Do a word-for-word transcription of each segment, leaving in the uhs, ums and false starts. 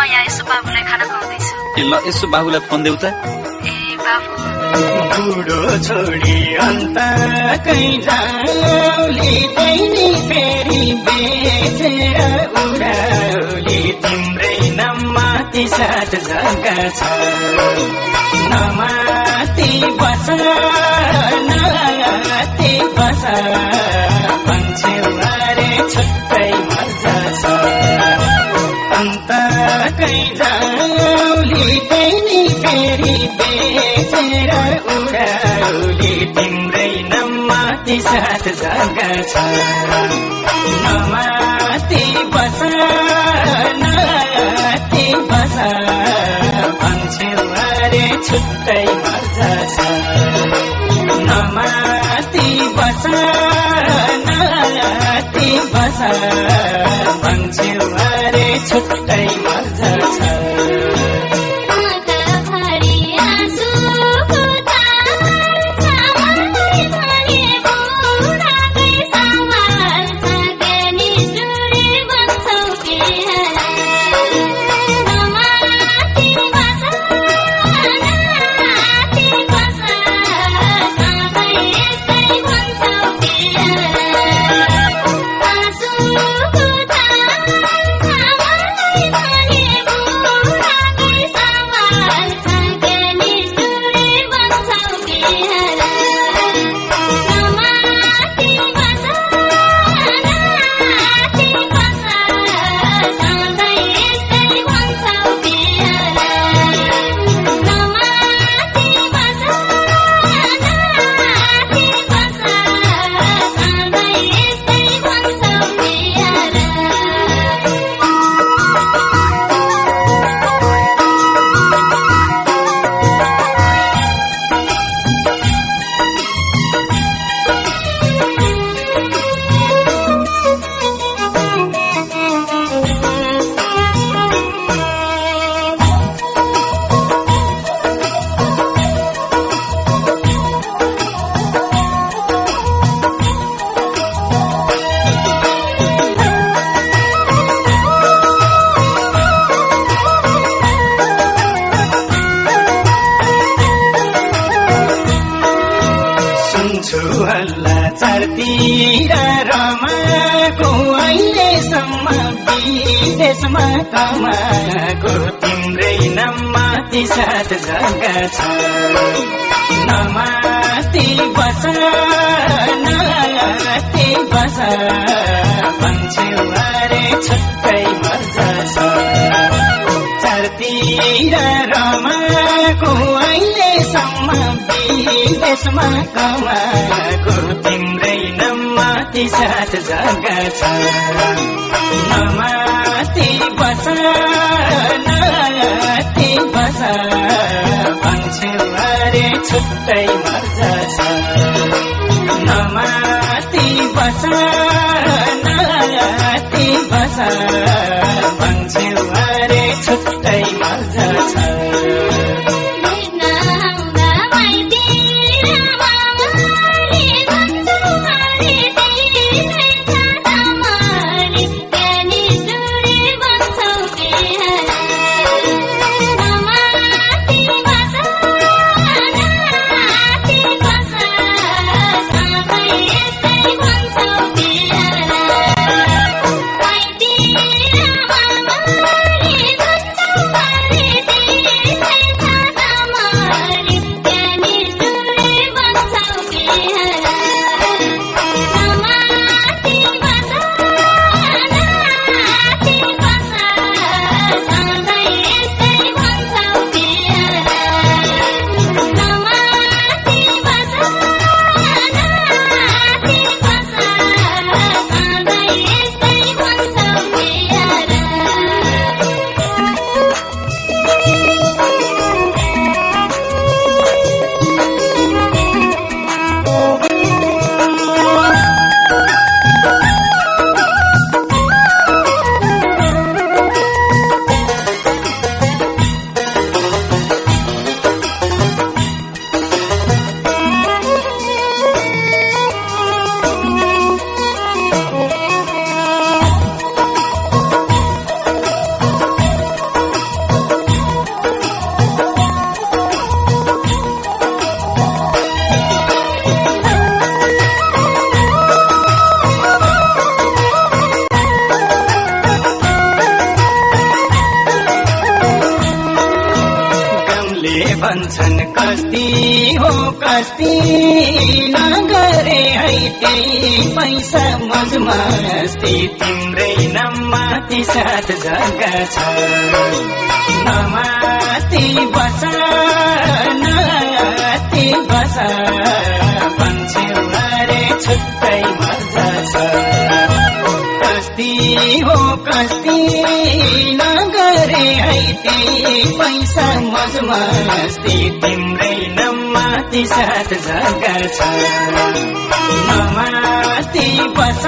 यहाँ यसो बाबुलाई खाना खुवाउँदैछु। ए ल यसो बाबुलाई फोन देऊ त। ए बाबु बुढो छोडी अन्त कहीँ जाउली तैनी फेरि बेचेर उडाउली तिम्रै नमाथि सात जग्गा छ नमाथि बस नमाथि बस पन्छेवारे छुट्टै मजा छ अन्त कहीँ जाउली तैनी फेरि बेचेर उडाउली तिम्रै नमाथि सात जग्गा छ नमाथि बस नमाथि बस पन्छेवारे छुट्टै मजा छ नमाथि बस नमाथि बस पन्छेवारे छुट्टै मजा छ। चारतिर रमाको अहिलेसम्म विदेशमा कमाएको तिम्रै नमाथि सात जग्गा छ नमाथि बस नमाथि बस पन्छेवारे छुट्टै मजा छ चारतिर रमाको अहिलेसम्म विदेशमा कमाएको तिम्रै नमाथि सात जग्गा छ नमाथि बस नमाथि बस पन्छेवारे छुट्टै मजा छ नमाथि बस नमाथि बस पन्छेवारे छुट्टै मजा छ। Bye. भन्छन् कस्ती हो कस्ती नगरे है त्यही पैसा मज मस्ती तिम्रै नमाथि साथ जग्गा छ नमाथि बस नमाथि बस भन्छौ अरे छुट्टै मजा छ कस्ती हो कस्ती नगरे है त्यही पैसा मज मस्ती तिम्रै नमाथि साथ जग्गा छ नमाथि बस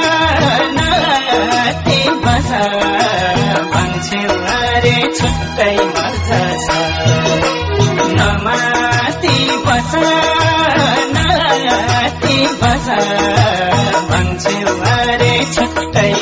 नमाथि बस भन्छौ अरे छुट्टै मजा छ नमाथि बस नमाथि बस भन्छौ अरे छुट्टै